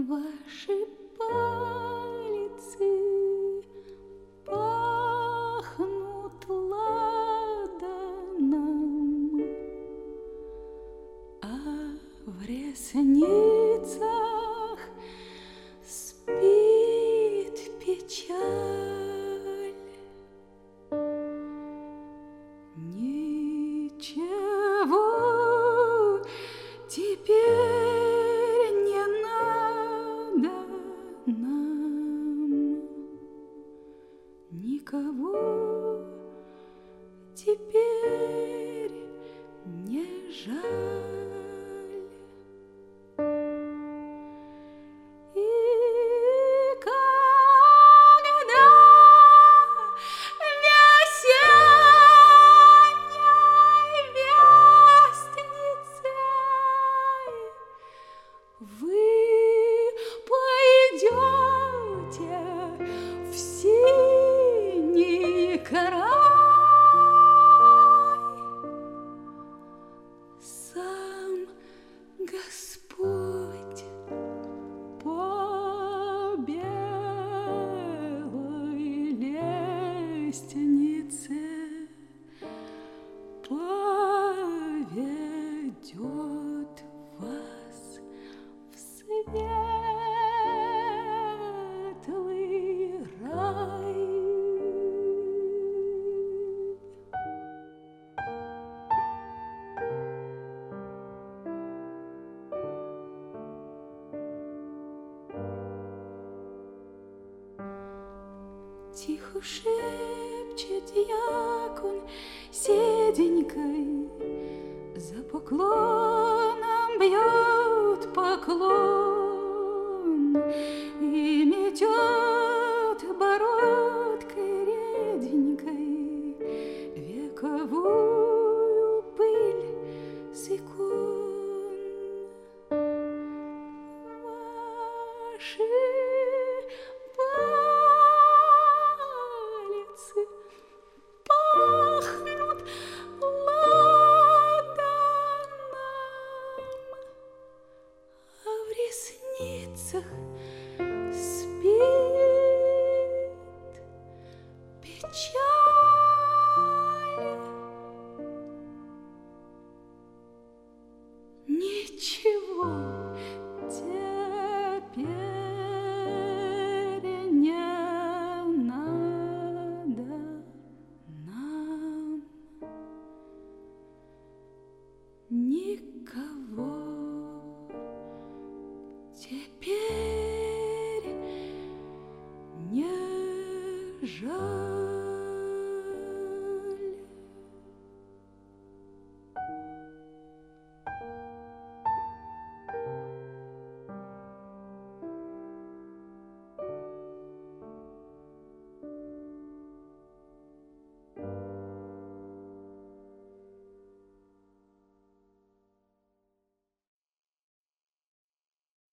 Ваши пальцы пахнут ладаном, а в ресницах спит печаль. Ничего теперь не надо нам, никого теперь не жаль. И когда весенней вестницей вы пойдете в синий край, сам Господь по белой лестнице поведет вас в светлый рай. Тихо шепчет дьякон седенькой, за поклоном бьет поклон.